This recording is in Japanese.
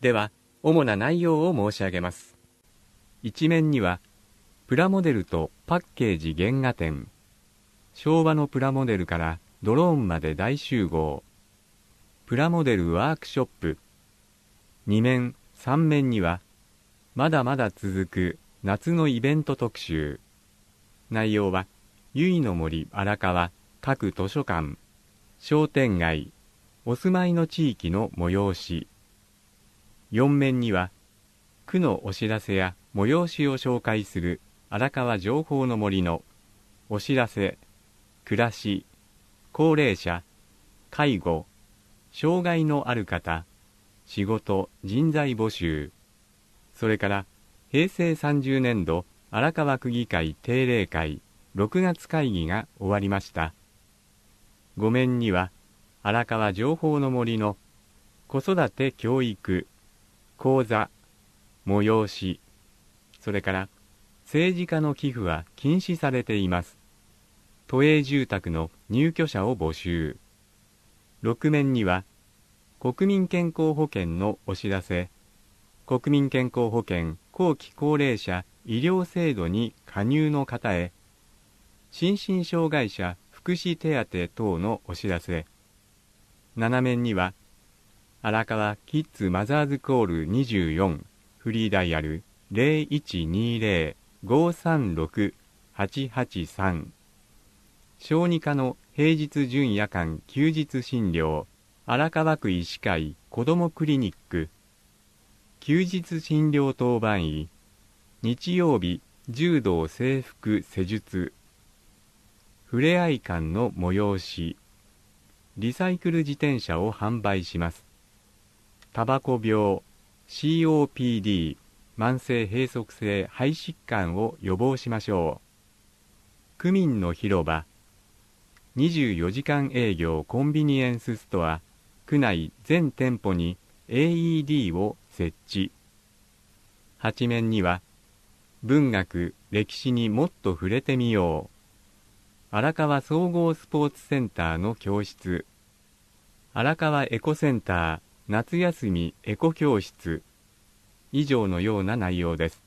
では、主な内容を申し上げます。一面には、プラモデルとパッケージ原画展、昭和のプラモデルからドローンまで大集合、プラモデルワークショップ、2面、3面には、まだまだ続く夏のイベント特集。内容は、由比の森荒川各図書館、商店街、お住まいの地域の催し。4面には、区のお知らせや催しを紹介する荒川情報の森のお知らせ、暮らし、高齢者、介護、障害のある方、仕事、人材募集、それから平成30年度荒川区議会定例会6月会議が終わりました。5面には荒川情報の森の子育て教育、講座、催し、それから政治家の寄付は禁止されています。都営住宅の入居者を募集。6面には国民健康保険のお知らせ、国民健康保険後期高齢者医療制度に加入の方へ、心身障害者福祉手当等のお知らせ。7面には、荒川キッズマザーズコール24フリーダイヤル 0120-536-883 小児科の平日準夜間休日診療荒川区医師会子どもクリニック休日診療当番医日曜日柔道制服施術ふれあい館の催しリサイクル自転車を販売します。タバコ病 COPD 慢性閉塞性肺疾患を予防しましょう。区民の広場24時間営業コンビニエンスストア区内全店舗に AED を設置。8面には文学・歴史にもっと触れてみよう。荒川総合スポーツセンターの教室。荒川エコセンター夏休みエコ教室。以上のような内容です。